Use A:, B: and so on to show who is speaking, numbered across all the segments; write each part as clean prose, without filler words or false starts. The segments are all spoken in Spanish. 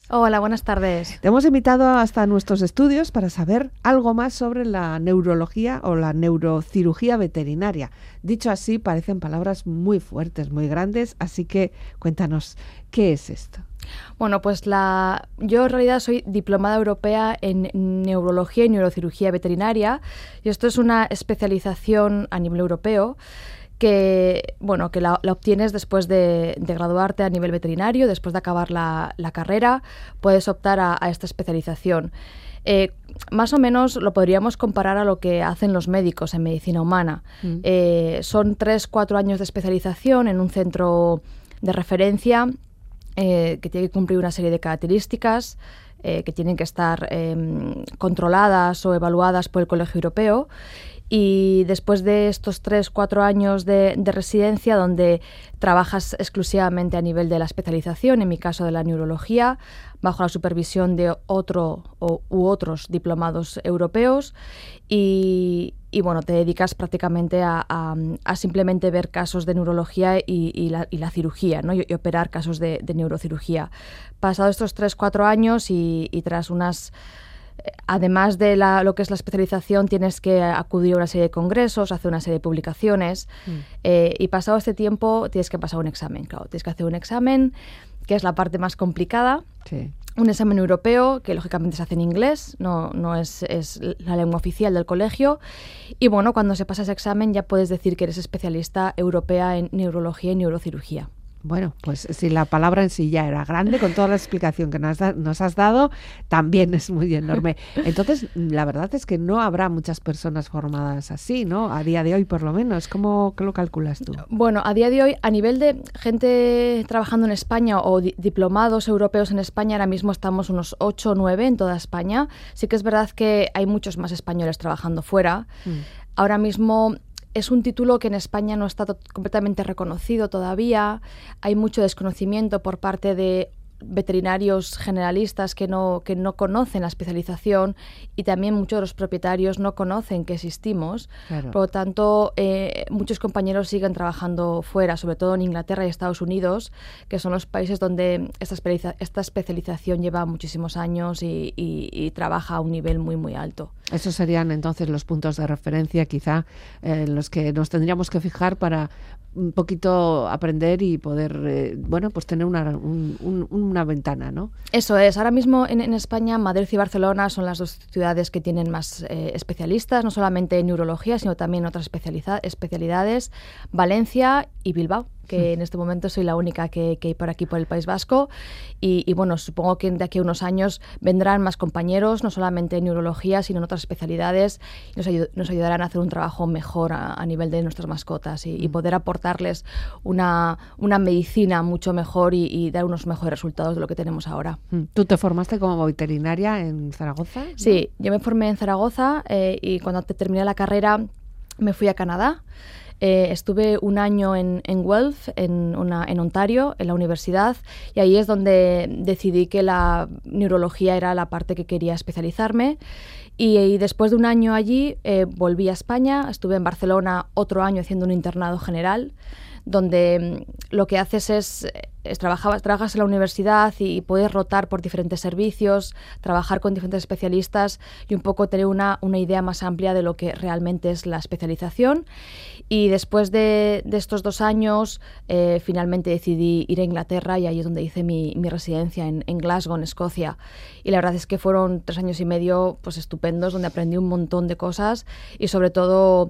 A: Hola, buenas tardes.
B: Te hemos invitado hasta nuestros estudios para saber algo más sobre la neurología o la neurocirugía veterinaria. Dicho así, parecen palabras muy fuertes, muy grandes, así que cuéntanos, ¿qué es esto?
A: Bueno, pues yo en realidad soy diplomada europea en neurología y neurocirugía veterinaria, y esto es una especialización a nivel europeo que la obtienes después de graduarte a nivel veterinario. Después de acabar la carrera puedes optar a esta especialización. Más o menos lo podríamos comparar a lo que hacen los médicos en medicina humana. Son 3-4 años de especialización en un centro de referencia que tiene que cumplir una serie de características que tienen que estar controladas o evaluadas por el Colegio Europeo. Y después de estos 3-4 años de residencia, donde trabajas exclusivamente a nivel de la especialización, en mi caso de la neurología, bajo la supervisión de otros diplomados europeos, y te dedicas prácticamente a simplemente ver casos de neurología y la cirugía, ¿no? y operar casos de neurocirugía. Pasados estos 3-4 años y tras unas... Además de lo que es la especialización, tienes que acudir a una serie de congresos, hacer una serie de publicaciones y pasado este tiempo tienes que pasar un examen. Claro, tienes que hacer un examen, que es la parte más complicada.
B: Sí.
A: Un examen europeo que lógicamente se hace en inglés, no es la lengua oficial del colegio. Y bueno, cuando se pasa ese examen ya puedes decir que eres especialista europea en neurología y neurocirugía.
B: Bueno, pues si la palabra en sí ya era grande, con toda la explicación que nos has dado, también es muy enorme. Entonces, la verdad es que no habrá muchas personas formadas así, ¿no? A día de hoy, por lo menos. ¿Cómo lo calculas tú?
A: Bueno, a día de hoy, a nivel de gente trabajando en España o diplomados europeos en España, ahora mismo estamos unos 8 o 9 en toda España. Sí que es verdad que hay muchos más españoles trabajando fuera. Ahora mismo... Es un título que en España no está completamente reconocido todavía. Hay mucho desconocimiento por parte de veterinarios generalistas que no conocen la especialización, y también muchos de los propietarios no conocen que existimos.
B: Claro.
A: Por lo tanto, muchos compañeros siguen trabajando fuera, sobre todo en Inglaterra y Estados Unidos, que son los países donde esta especialización lleva muchísimos años y trabaja a un nivel muy, muy alto.
B: Esos serían entonces los puntos de referencia, quizá, los que nos tendríamos que fijar para un poquito aprender y poder, pues tener una ventana, ¿no?
A: Eso es. Ahora mismo en España, Madrid y Barcelona son las dos ciudades que tienen más especialistas, no solamente en neurología, sino también en otras especialidades, Valencia y Bilbao, que en este momento soy la única que hay por aquí, por el País Vasco. Y bueno, supongo que de aquí a unos años vendrán más compañeros, no solamente en neurología, sino en otras especialidades, y nos ayudarán a hacer un trabajo mejor a nivel de nuestras mascotas y poder aportarles una medicina mucho mejor y dar unos mejores resultados de lo que tenemos ahora.
B: ¿Tú te formaste como veterinaria en Zaragoza, ¿no?
A: Sí, yo me formé en Zaragoza y cuando terminé la carrera me fui a Canadá. Estuve un año en Guelph, en Ontario, en la universidad, y ahí es donde decidí que la neurología era la parte que quería especializarme. Y después de un año allí volví a España, estuve en Barcelona otro año haciendo un internado general, donde lo que haces es trabajas en la universidad y puedes rotar por diferentes servicios, trabajar con diferentes especialistas y un poco tener una idea más amplia de lo que realmente es la especialización. Y después de estos 2 años, finalmente decidí ir a Inglaterra, y ahí es donde hice mi residencia en Glasgow, en Escocia. Y la verdad es que fueron 3 años y medio pues estupendos, donde aprendí un montón de cosas y sobre todo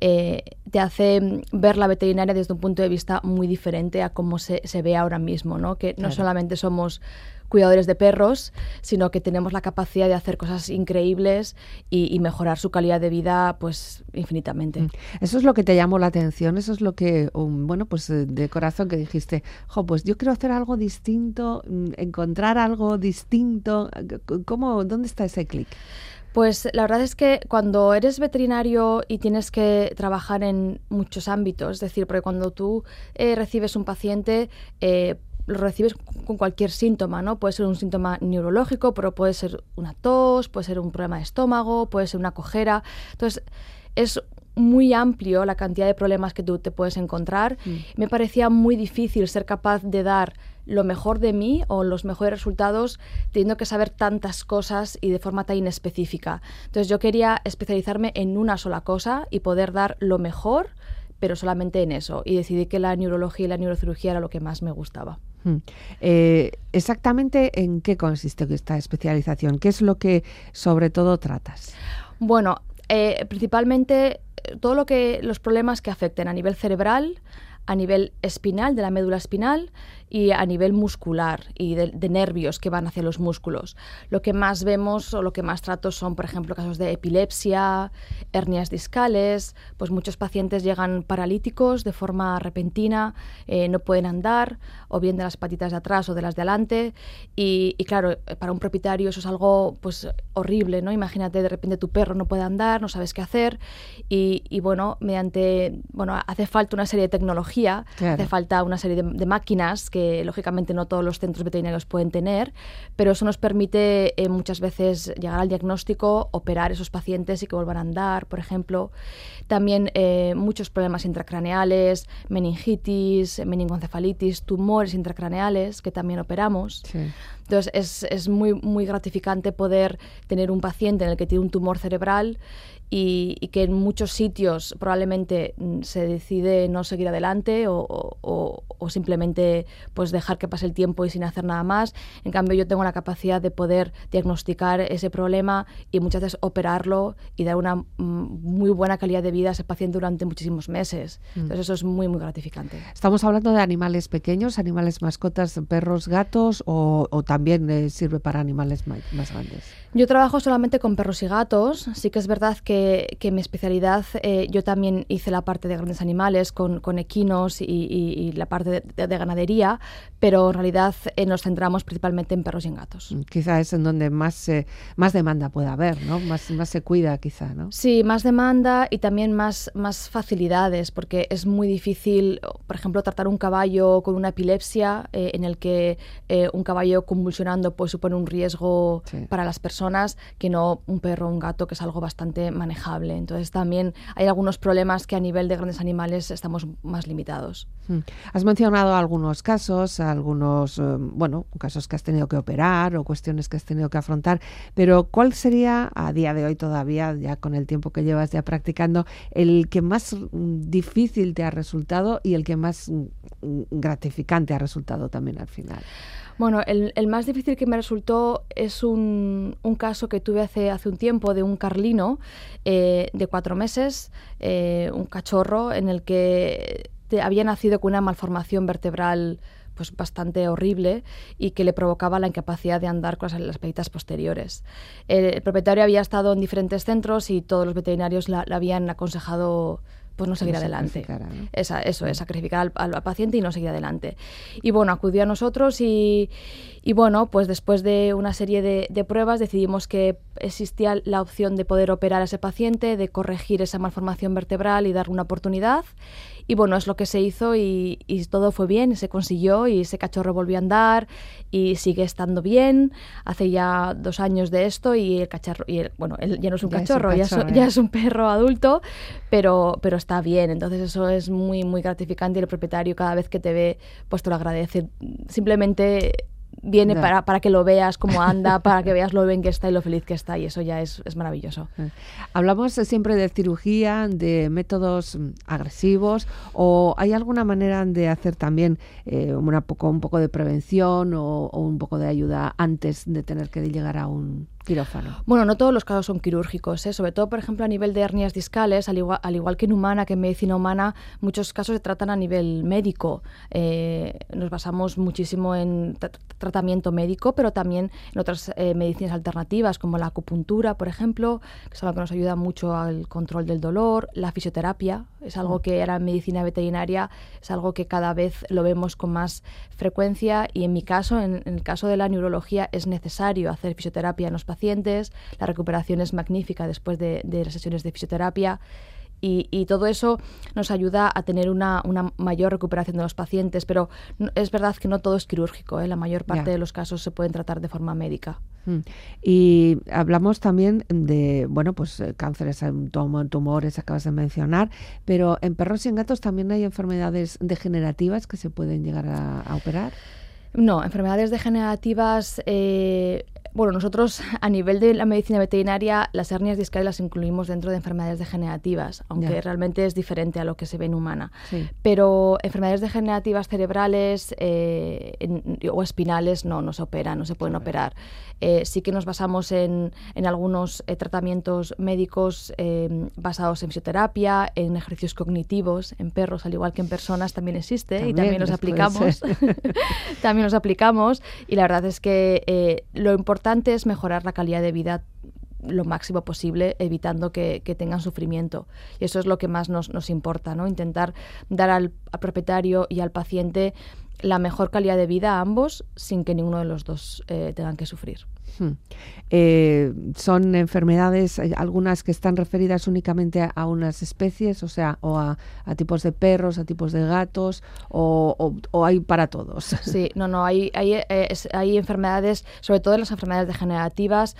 A: te hace ver la veterinaria desde un punto de vista muy diferente a cómo se ve ahora mismo, ¿no? Que no solamente somos cuidadores de perros, sino que tenemos la capacidad de hacer cosas increíbles y mejorar su calidad de vida pues infinitamente.
B: Eso es lo que te llamó la atención, eso es lo que, pues de corazón que dijiste, pues yo quiero hacer algo distinto, encontrar algo distinto. ¿Dónde está ese clic?
A: Pues la verdad es que cuando eres veterinario y tienes que trabajar en muchos ámbitos, es decir, porque cuando tú recibes un paciente, lo recibes con cualquier síntoma, ¿no? Puede ser un síntoma neurológico, pero puede ser una tos, puede ser un problema de estómago, puede ser una cojera. Entonces, es muy amplio la cantidad de problemas que tú te puedes encontrar. Me parecía muy difícil ser capaz de dar lo mejor de mí o los mejores resultados teniendo que saber tantas cosas y de forma tan inespecífica. Entonces yo quería especializarme en una sola cosa y poder dar lo mejor, pero solamente en eso. Y decidí que la neurología y la neurocirugía era lo que más me gustaba.
B: Exactamente, ¿en qué consiste esta especialización? ¿Qué es lo que sobre todo tratas?
A: Bueno, principalmente los problemas que afecten a nivel cerebral, a nivel espinal, de la médula espinal, y a nivel muscular y de nervios que van hacia los músculos. Lo que más vemos o lo que más trato son, por ejemplo, casos de epilepsia, hernias discales. Pues muchos pacientes llegan paralíticos de forma repentina, no pueden andar, o bien de las patitas de atrás o de las de adelante. Y claro, para un propietario eso es algo pues horrible, ¿no? Imagínate, de repente tu perro no puede andar, no sabes qué hacer. Y bueno, hace falta una serie de tecnología, claro. Hace falta una serie de máquinas que lógicamente no todos los centros veterinarios pueden tener, pero eso nos permite muchas veces llegar al diagnóstico, operar esos pacientes y que vuelvan a andar, por ejemplo. También muchos problemas intracraneales, meningitis, meningoencefalitis, tumores intracraneales que también operamos. Sí. Entonces es muy, muy gratificante poder tener un paciente en el que tiene un tumor cerebral y que en muchos sitios probablemente se decide no seguir adelante o simplemente pues dejar que pase el tiempo y sin hacer nada más. En cambio, yo tengo la capacidad de poder diagnosticar ese problema y muchas veces operarlo y dar una muy buena calidad de vida a ese paciente durante muchísimos meses. Entonces eso es muy, muy gratificante.
B: Estamos hablando de animales pequeños, animales mascotas, perros, gatos, o también sirve para animales más grandes.
A: Yo trabajo solamente con perros y gatos. Sí que es verdad que mi especialidad, yo también hice la parte de grandes animales con equinos y la parte de ganadería, pero en realidad nos centramos principalmente en perros y en gatos.
B: Quizá es en donde más demanda puede haber, ¿no? Más se cuida quizá, ¿no?
A: Sí, más demanda y también más facilidades, porque es muy difícil, por ejemplo, tratar un caballo con una epilepsia en el que un caballo convulsionando pues supone un riesgo para las personas, que no un perro o un gato, que es algo bastante manejable. Entonces también hay algunos problemas que a nivel de grandes animales estamos más limitados.
B: Has mencionado algunos casos, casos que has tenido que operar o cuestiones que has tenido que afrontar, pero ¿cuál sería a día de hoy todavía, ya con el tiempo que llevas ya practicando, el que más difícil te ha resultado y el que más gratificante ha resultado también al final?
A: Bueno, el más difícil que me resultó es un caso que tuve hace un tiempo de un carlino de 4 meses, un cachorro en el que había nacido con una malformación vertebral pues bastante horrible y que le provocaba la incapacidad de andar con las patitas posteriores. El propietario había estado en diferentes centros y todos los veterinarios le habían aconsejado pues no seguir adelante. ¿No? Sacrificar al paciente y no seguir adelante. Y bueno, acudió a nosotros y bueno, pues después de una serie de pruebas decidimos que existía la opción de poder operar a ese paciente, de corregir esa malformación vertebral y darle una oportunidad. Y bueno, es lo que se hizo y todo fue bien, se consiguió y ese cachorro volvió a andar y sigue estando bien. Hace ya 2 años de esto y el cachorro, él ya no es un cachorro, ya es un perro adulto, pero está bien. Entonces eso es muy, muy gratificante y el propietario cada vez que te ve, pues te lo agradece. Simplemente viene para que lo veas cómo anda, para que veas lo bien que está y lo feliz que está, y eso ya es maravilloso.
B: Hablamos siempre de cirugía, de métodos agresivos, o ¿hay alguna manera de hacer también un poco de prevención o un poco de ayuda antes de tener que llegar a un quirófano?
A: Bueno, no todos los casos son quirúrgicos, sobre todo, por ejemplo, a nivel de hernias discales, al igual que en humana, que en medicina humana, muchos casos se tratan a nivel médico. Nos basamos muchísimo en tratamiento médico, pero también en otras medicinas alternativas, como la acupuntura, por ejemplo, que es algo que nos ayuda mucho al control del dolor. La fisioterapia es algo que ahora en medicina veterinaria es algo que cada vez lo vemos con más frecuencia, y en mi caso, en el caso de la neurología, es necesario hacer fisioterapia en los pacientes. La recuperación es magnífica después de las sesiones de fisioterapia. Y todo eso nos ayuda a tener una mayor recuperación de los pacientes, pero es verdad que no todo es quirúrgico, la mayor parte de los casos se pueden tratar de forma médica.
B: Y hablamos también de, cánceres, tumores, acabas de mencionar, pero en perros y en gatos también hay enfermedades degenerativas que se pueden llegar a operar.
A: No, enfermedades degenerativas... Bueno, nosotros a nivel de la medicina veterinaria las hernias discales las incluimos dentro de enfermedades degenerativas, aunque realmente es diferente a lo que se ve en humana. Sí. Pero enfermedades degenerativas cerebrales o espinales no se operan, no se pueden operar. Sí que nos basamos en algunos tratamientos médicos basados en fisioterapia, en ejercicios cognitivos, en perros, al igual que en personas también existe y también los aplicamos. También los aplicamos y la verdad es que lo importante es mejorar la calidad de vida lo máximo posible, evitando que tengan sufrimiento. Y eso es lo que más nos importa, ¿no? Intentar dar al propietario y al paciente la mejor calidad de vida a ambos sin que ninguno de los dos tengan que sufrir.
B: Son enfermedades, algunas que están referidas únicamente a unas especies, o sea, o a tipos de perros, a tipos de gatos, o hay para todos.
A: Sí, hay enfermedades, sobre todo las enfermedades degenerativas,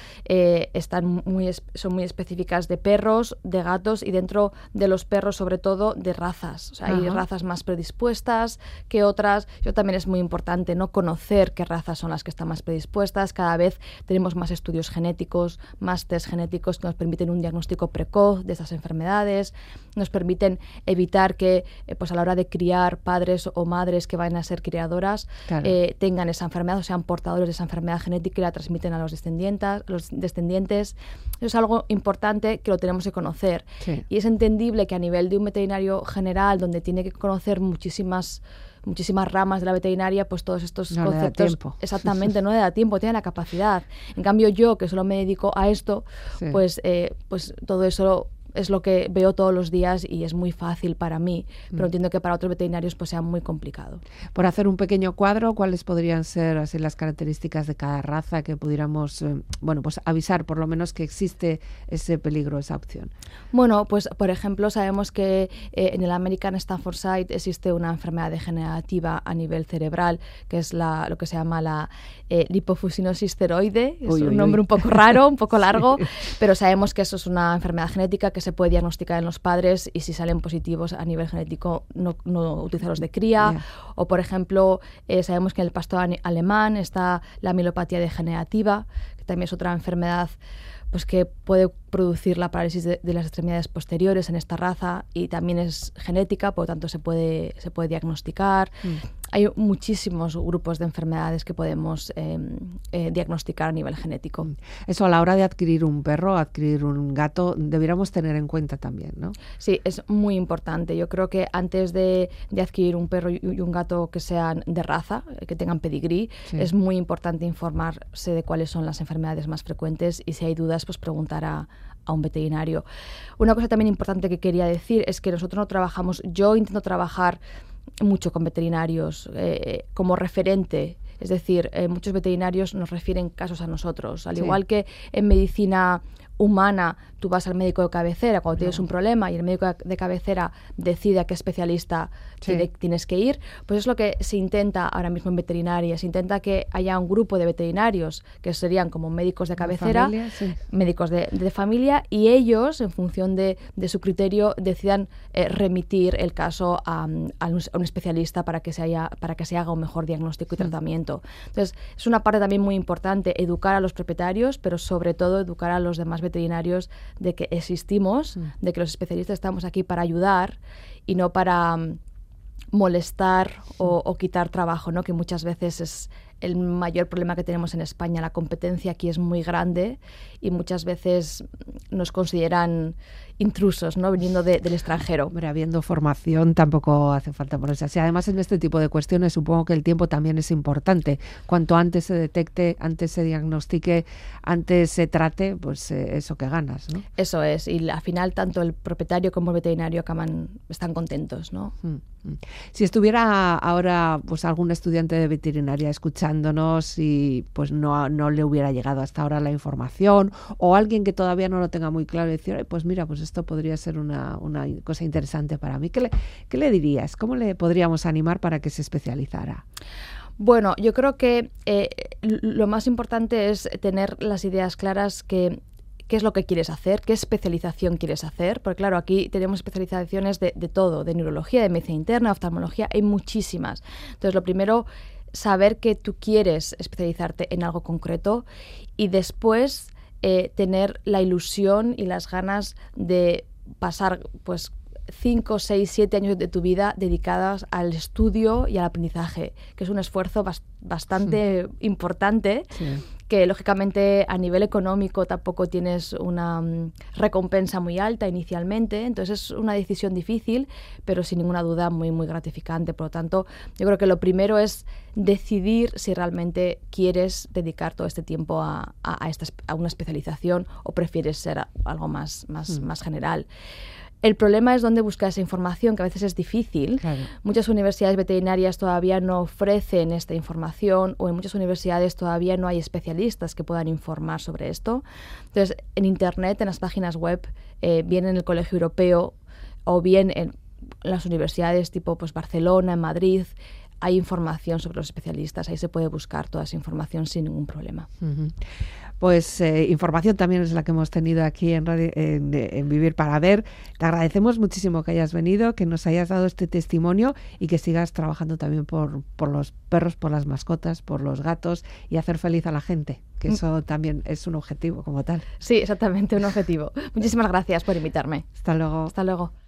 A: son muy específicas de perros, de gatos y dentro de los perros sobre todo de razas. O sea, hay razas más predispuestas que otras. Eso también es muy importante, ¿no? Conocer qué razas son las que están más predispuestas. Cada vez tenemos más estudios genéticos, más test genéticos que nos permiten un diagnóstico precoz de estas enfermedades, nos permiten evitar que pues a la hora de criar padres o madres que vayan a ser criadoras tengan esa enfermedad o sean portadores de esa enfermedad genética y la transmiten a los descendientes. Eso es algo importante que lo tenemos que conocer. Sí. Y es entendible que a nivel de un veterinario general, donde tiene que conocer muchísimas ramas de la veterinaria, pues todos estos conceptos exactamente no le da tiempo, tiene la capacidad. En cambio yo, que solo me dedico a esto, pues todo eso es lo que veo todos los días y es muy fácil para mí, pero entiendo que para otros veterinarios pues sea muy complicado.
B: Por hacer un pequeño cuadro, ¿cuáles podrían ser así las características de cada raza que pudiéramos pues avisar por lo menos que existe ese peligro, esa opción?
A: Bueno, pues por ejemplo sabemos que en el American Staffordshire existe una enfermedad degenerativa a nivel cerebral que es lo que se llama la lipofuscinosis esteroide. Es un nombre un poco raro, un poco largo, pero sabemos que eso es una enfermedad genética que se puede diagnosticar en los padres y si salen positivos a nivel genético no utilizarlos de cría. O por ejemplo sabemos que en el pastor alemán está la mielopatía degenerativa, que también es otra enfermedad pues que puede producir la parálisis de las extremidades posteriores en esta raza y también es genética, por lo tanto se puede diagnosticar. Hay muchísimos grupos de enfermedades que podemos diagnosticar a nivel genético.
B: Eso a la hora de adquirir un perro, adquirir un gato, deberíamos tener en cuenta también, ¿no?
A: Sí, es muy importante. Yo creo que antes de adquirir un perro y un gato que sean de raza, que tengan pedigrí, es muy importante informarse de cuáles son las enfermedades más frecuentes y si hay dudas, pues preguntar a un veterinario. Una cosa también importante que quería decir es que nosotros no trabajamos, yo intento trabajar mucho con veterinarios como referente, es decir, muchos veterinarios nos refieren casos a nosotros, al igual que en medicina humana tú vas al médico de cabecera cuando tienes un problema y el médico de cabecera decide a qué especialista tienes que ir, pues es lo que se intenta ahora mismo en veterinaria. Se intenta que haya un grupo de veterinarios que serían como médicos de cabecera, médicos de familia, y ellos, en función de su criterio, decidan remitir el caso a un especialista para que se haga un mejor diagnóstico y tratamiento. Entonces, es una parte también muy importante educar a los propietarios, pero sobre todo educar a los demás veterinarios de que existimos, de que los especialistas estamos aquí para ayudar y no para molestar o quitar trabajo, ¿no? Que muchas veces es el mayor problema que tenemos en España. La competencia aquí es muy grande y muchas veces nos consideran intrusos, ¿no? Viniendo del extranjero.
B: Hombre, habiendo formación tampoco hace falta ponerse así. Además, en este tipo de cuestiones supongo que el tiempo también es importante. Cuanto antes se detecte, antes se diagnostique, antes se trate, pues eso que ganas, ¿no?
A: Eso es. Y al final tanto el propietario como el veterinario están contentos, ¿no?
B: Si estuviera ahora pues algún estudiante de veterinaria escuchándonos y pues no le hubiera llegado hasta ahora la información, o alguien que todavía no lo tenga muy claro y decir, pues mira, pues esto podría ser una cosa interesante para mí. ¿Qué le dirías? ¿Cómo le podríamos animar para que se especializara?
A: Bueno, yo creo que lo más importante es tener las ideas claras qué es lo que quieres hacer, qué especialización quieres hacer, porque claro, aquí tenemos especializaciones de todo, de neurología, de medicina interna, oftalmología, hay muchísimas. Entonces, lo primero, saber que tú quieres especializarte en algo concreto y después tener la ilusión y las ganas de pasar pues 5, 6, 7 años de tu vida dedicadas al estudio y al aprendizaje, que es un esfuerzo bastante importante, que lógicamente a nivel económico tampoco tienes una recompensa muy alta inicialmente, entonces es una decisión difícil, pero sin ninguna duda muy, muy gratificante. Por lo tanto, yo creo que lo primero es decidir si realmente quieres dedicar todo este tiempo a una especialización o prefieres ser algo más general. El problema es dónde buscar esa información, que a veces es difícil.
B: Claro.
A: Muchas universidades veterinarias todavía no ofrecen esta información, o en muchas universidades todavía no hay especialistas que puedan informar sobre esto. Entonces, en Internet, en las páginas web, bien en el Colegio Europeo o bien en las universidades tipo pues, Barcelona, en Madrid, hay información sobre los especialistas. Ahí se puede buscar toda esa información sin ningún problema.
B: Uh-huh. Pues información también es la que hemos tenido aquí en Vivir para Ver. Te agradecemos muchísimo que hayas venido, que nos hayas dado este testimonio y que sigas trabajando también por los perros, por las mascotas, por los gatos y hacer feliz a la gente, que eso también es un objetivo como tal.
A: Sí, exactamente, un objetivo. Muchísimas gracias por invitarme.
B: Hasta luego.
A: Hasta luego.